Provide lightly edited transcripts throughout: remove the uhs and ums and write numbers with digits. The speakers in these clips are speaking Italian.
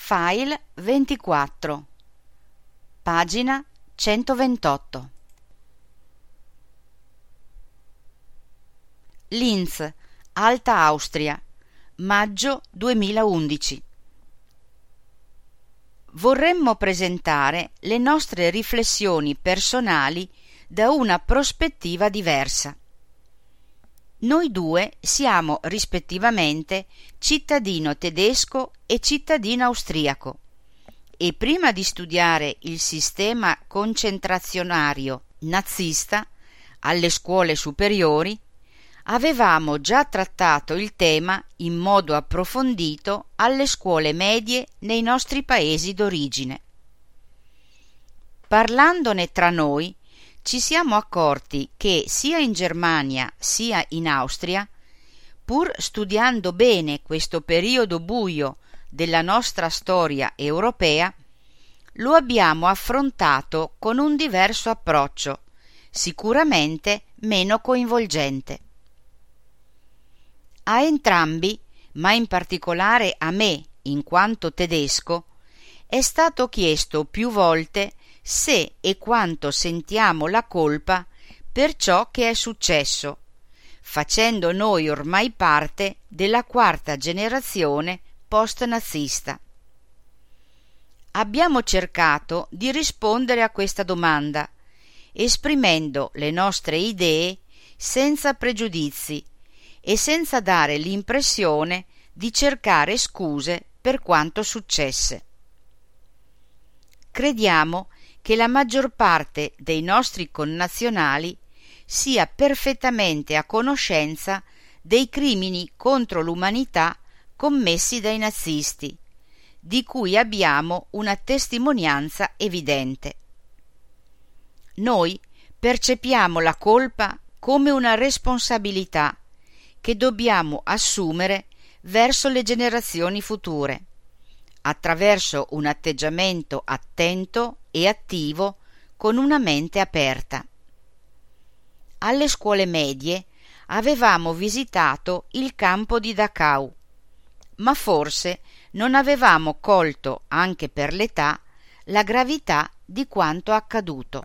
File 24, pagina 128. Linz, Alta Austria, maggio 2011. Vorremmo presentare le nostre riflessioni personali da una prospettiva diversa. Noi due siamo rispettivamente cittadino tedesco e cittadino austriaco e prima di studiare il sistema concentrazionario nazista alle scuole superiori avevamo già trattato il tema in modo approfondito alle scuole medie nei nostri paesi d'origine. Parlandone tra noi ci siamo accorti che sia in Germania sia in Austria, pur studiando bene questo periodo buio della nostra storia europea, lo abbiamo affrontato con un diverso approccio, sicuramente meno coinvolgente. A entrambi, ma in particolare a me in quanto tedesco, è stato chiesto più volte se e quanto sentiamo la colpa per ciò che è successo, facendo noi ormai parte della quarta generazione post-nazista. Abbiamo cercato di rispondere a questa domanda, esprimendo le nostre idee senza pregiudizi e senza dare l'impressione di cercare scuse per quanto successe. Crediamo che la maggior parte dei nostri connazionali sia perfettamente a conoscenza dei crimini contro l'umanità commessi dai nazisti, di cui abbiamo una testimonianza evidente. Noi percepiamo la colpa come una responsabilità che dobbiamo assumere verso le generazioni future, attraverso un atteggiamento attento e attivo con una mente aperta. Alle scuole medie avevamo visitato il campo di Dachau, ma forse non avevamo colto, anche per l'età, la gravità di quanto accaduto.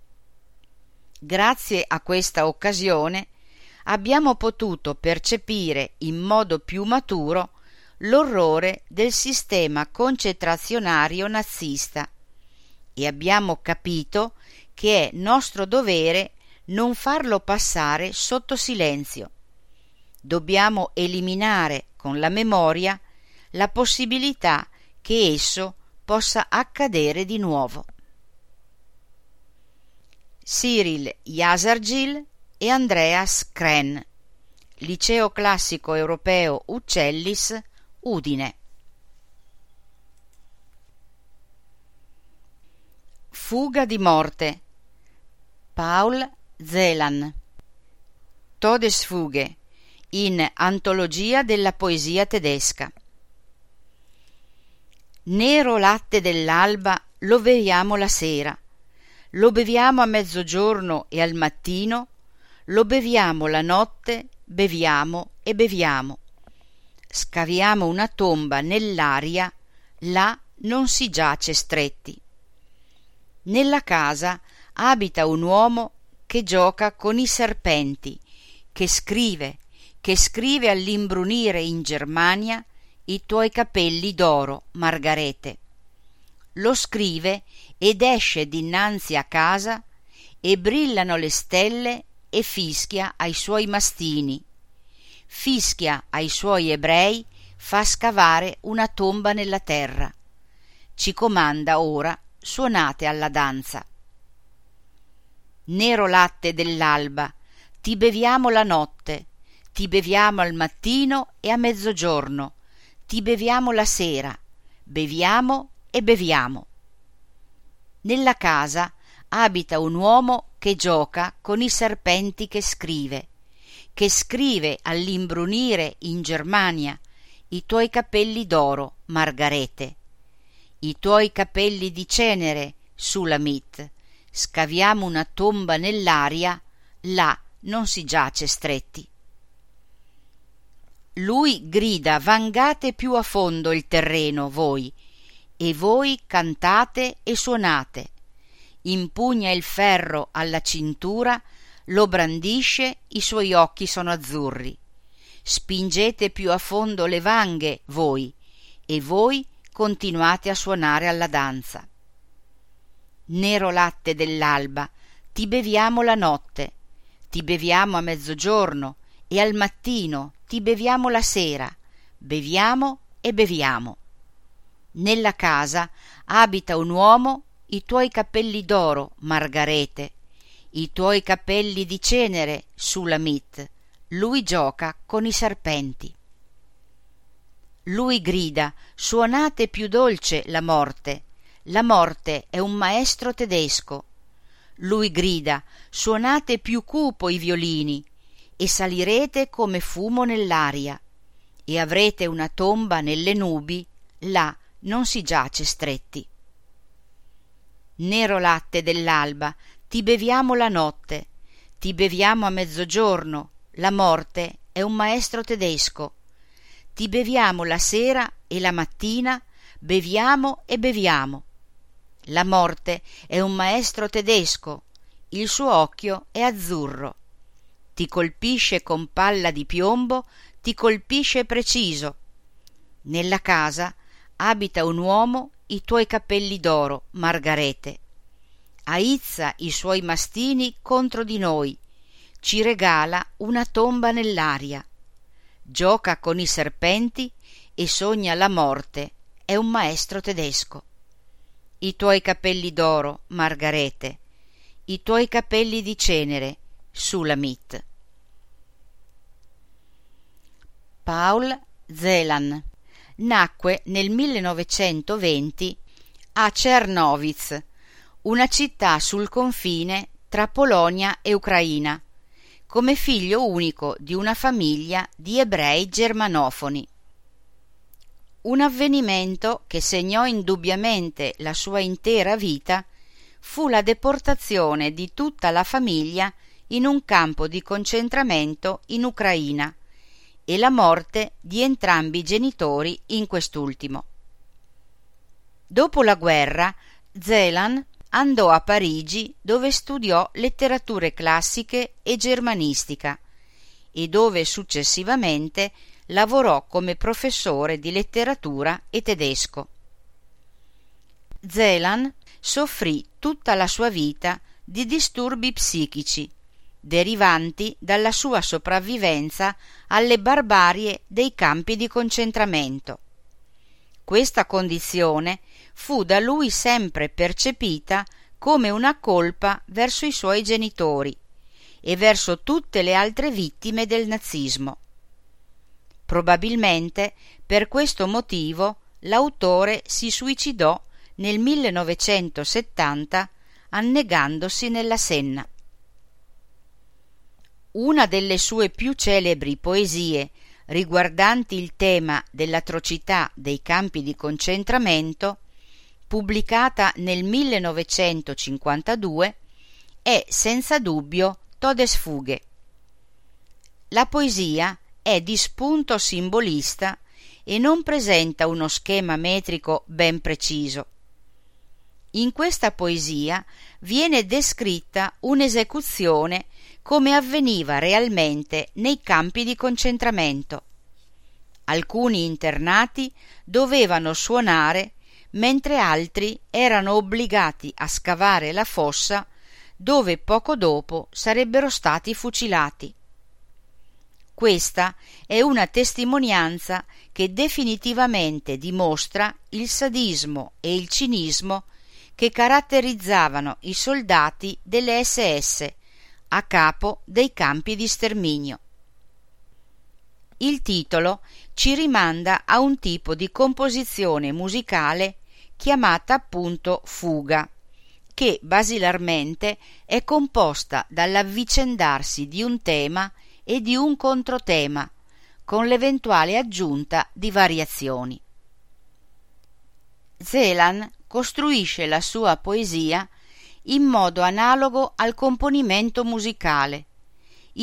Grazie a questa occasione abbiamo potuto percepire in modo più maturo l'orrore del sistema concentrazionario nazista e abbiamo capito che è nostro dovere non farlo passare sotto silenzio. Dobbiamo eliminare con la memoria la possibilità che esso possa accadere di nuovo. Cyril Jasargil e Andreas Kren, Liceo Classico Europeo Uccellis, Udine. Fuga di morte, Paul Celan. Todesfuge, in Antologia della poesia tedesca. Nero latte dell'alba lo beviamo la sera, lo beviamo a mezzogiorno e al mattino, lo beviamo la notte, beviamo e beviamo. Scaviamo una tomba nell'aria, là non si giace stretti. Nella casa abita un uomo che gioca con i serpenti, che scrive all'imbrunire in Germania i tuoi capelli d'oro, Margarete. Lo scrive ed esce dinanzi a casa e brillano le stelle e fischia ai suoi mastini, fischia ai suoi ebrei, fa scavare una tomba nella terra. Ci comanda ora, suonate alla danza. Nero latte dell'alba, ti beviamo la notte, ti beviamo al mattino e a mezzogiorno, ti beviamo la sera, beviamo e beviamo. Nella casa abita un uomo che gioca con i serpenti che scrive all'imbrunire in Germania i tuoi capelli d'oro, Margarete, i tuoi capelli di cenere, Sulamit, scaviamo una tomba nell'aria, là non si giace stretti. Lui grida: vangate più a fondo il terreno, voi, e voi cantate e suonate. Impugna il ferro alla cintura, lo brandisce, i suoi occhi sono azzurri. Spingete più a fondo le vanghe voi, e voi continuate a suonare alla danza. Nero latte dell'alba, ti beviamo la notte, ti beviamo a mezzogiorno e al mattino ti beviamo la sera, beviamo e beviamo. Nella casa abita un uomo, i tuoi capelli d'oro, Margarete, i tuoi capelli di cenere, Sulamit, lui gioca con i serpenti. Lui grida, suonate più dolce la morte è un maestro tedesco. Lui grida, suonate più cupo i violini, e salirete come fumo nell'aria, e avrete una tomba nelle nubi, là non si giace stretti. Nero latte dell'alba, ti beviamo la notte, ti beviamo a mezzogiorno, la morte è un maestro tedesco. Ti beviamo la sera e la mattina, beviamo e beviamo. La morte è un maestro tedesco, il suo occhio è azzurro. Ti colpisce con palla di piombo, ti colpisce preciso. Nella casa abita un uomo, i tuoi capelli d'oro, Margarete. Aizza i suoi mastini contro di noi, ci regala una tomba nell'aria. Gioca con i serpenti e sogna la morte, è un maestro tedesco. I tuoi capelli d'oro, Margarete, i tuoi capelli di cenere, Sulamit. Paul Celan nacque nel 1920 a Czernowitz, una città sul confine tra Polonia e Ucraina, come figlio unico di una famiglia di ebrei germanofoni. Un avvenimento che segnò indubbiamente la sua intera vita fu la deportazione di tutta la famiglia in un campo di concentramento in Ucraina e la morte di entrambi i genitori in quest'ultimo. Dopo la guerra, Celan andò a Parigi, dove studiò letterature classiche e germanistica e dove successivamente lavorò come professore di letteratura e tedesco. Celan soffrì tutta la sua vita di disturbi psichici derivanti dalla sua sopravvivenza alle barbarie dei campi di concentramento. Questa condizione fu da lui sempre percepita come una colpa verso i suoi genitori e verso tutte le altre vittime del nazismo. Probabilmente per questo motivo l'autore si suicidò nel 1970 annegandosi nella Senna. Una delle sue più celebri poesie riguardanti il tema dell'atrocità dei campi di concentramento, pubblicata nel 1952, è senza dubbio Todesfuge. La poesia è di spunto simbolista e non presenta uno schema metrico ben preciso. In questa poesia viene descritta un'esecuzione come avveniva realmente nei campi di concentramento. Alcuni internati dovevano suonare mentre altri erano obbligati a scavare la fossa dove poco dopo sarebbero stati fucilati. Questa è una testimonianza che definitivamente dimostra il sadismo e il cinismo che caratterizzavano i soldati delle SS a capo dei campi di sterminio. Il titolo ci rimanda a un tipo di composizione musicale chiamata appunto fuga, che basilarmente è composta dall'avvicendarsi di un tema e di un controtema, con l'eventuale aggiunta di variazioni. Celan costruisce la sua poesia in modo analogo al componimento musicale,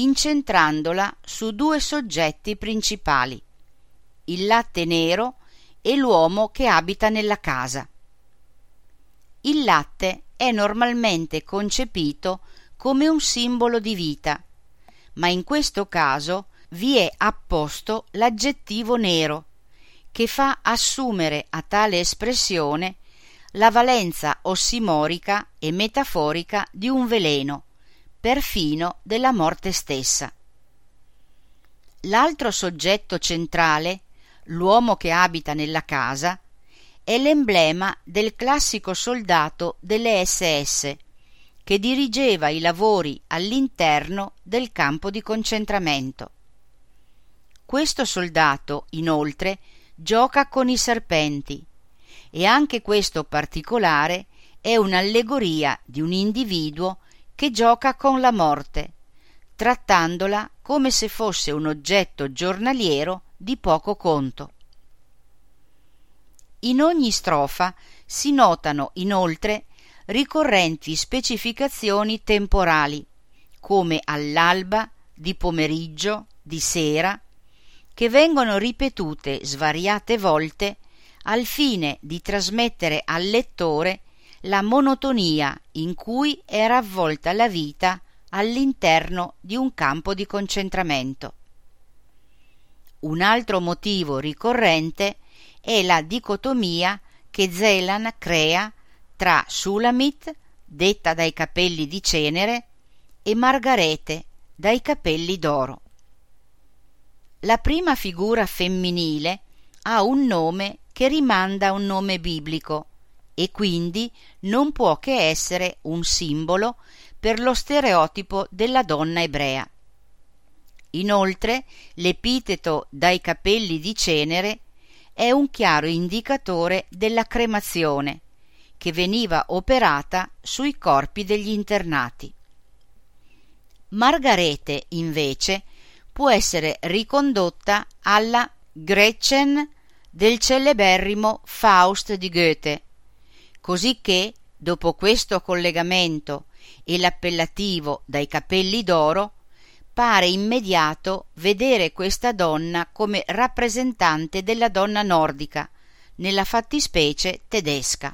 incentrandola su due soggetti principali, il latte nero e l'uomo che abita nella casa. Il latte è normalmente concepito come un simbolo di vita, ma in questo caso vi è apposto l'aggettivo nero, che fa assumere a tale espressione la valenza ossimorica e metaforica di un veleno, perfino della morte stessa. L'altro soggetto centrale, l'uomo che abita nella casa, è l'emblema del classico soldato delle SS, che dirigeva i lavori all'interno del campo di concentramento. Questo soldato, inoltre, gioca con i serpenti, e anche questo particolare è un'allegoria di un individuo che gioca con la morte, trattandola come se fosse un oggetto giornaliero di poco conto. In ogni strofa si notano inoltre ricorrenti specificazioni temporali, come all'alba, di pomeriggio, di sera, che vengono ripetute svariate volte al fine di trasmettere al lettore la monotonia in cui era avvolta la vita all'interno di un campo di concentramento. Un altro motivo ricorrente è la dicotomia che Celan crea tra Sulamit, detta dai capelli di cenere, e Margarete, dai capelli d'oro. La prima figura femminile ha un nome che rimanda a un nome biblico e quindi non può che essere un simbolo per lo stereotipo della donna ebrea. Inoltre, l'epiteto dai capelli di cenere è un chiaro indicatore della cremazione che veniva operata sui corpi degli internati. Margarete, invece, può essere ricondotta alla Gretchen del celeberrimo Faust di Goethe, cosicché, dopo questo collegamento e l'appellativo dai capelli d'oro, pare immediato vedere questa donna come rappresentante della donna nordica, nella fattispecie tedesca.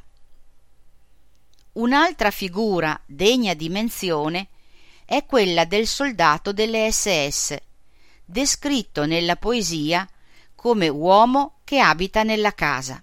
Un'altra figura degna di menzione è quella del soldato delle SS, descritto nella poesia come uomo che abita nella casa.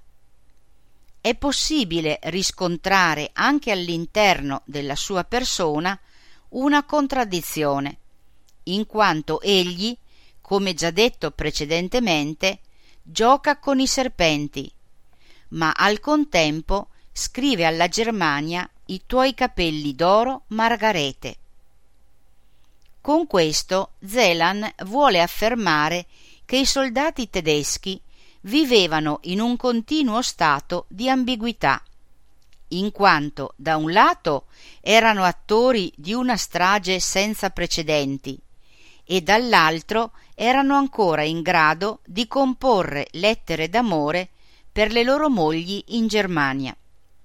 È possibile riscontrare anche all'interno della sua persona una contraddizione, in quanto egli, come già detto precedentemente, gioca con i serpenti, ma al contempo scrive alla Germania «I tuoi capelli d'oro, Margarete». Con questo Celan vuole affermare che i soldati tedeschi vivevano in un continuo stato di ambiguità, in quanto da un lato erano attori di una strage senza precedenti e dall'altro erano ancora in grado di comporre lettere d'amore per le loro mogli in Germania.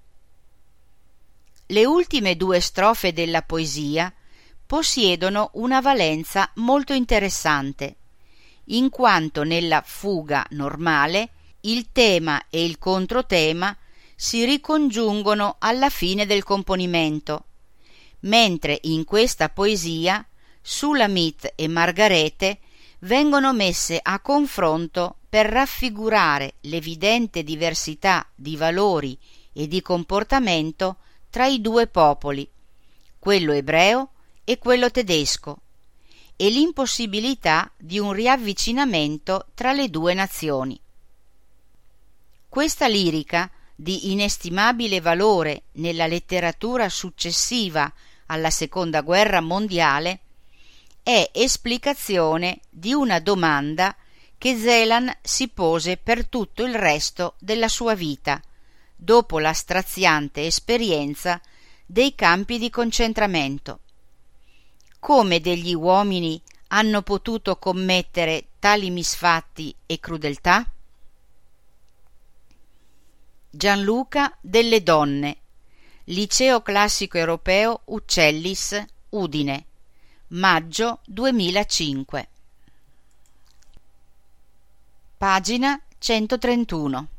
Le ultime due strofe della poesia possiedono una valenza molto interessante, in quanto nella fuga normale il tema e il controtema si ricongiungono alla fine del componimento, mentre in questa poesia Sulamit e Margarete vengono messe a confronto per raffigurare l'evidente diversità di valori e di comportamento tra i due popoli, quello ebreo e quello tedesco, e l'impossibilità di un riavvicinamento tra le due nazioni. Questa lirica, di inestimabile valore nella letteratura successiva alla Seconda Guerra Mondiale, è esplicazione di una domanda che Celan si pose per tutto il resto della sua vita, dopo la straziante esperienza dei campi di concentramento. Come degli uomini hanno potuto commettere tali misfatti e crudeltà? Gianluca Delle Donne, Liceo Classico Europeo Uccellis, Udine, maggio 2005. Pagina 131.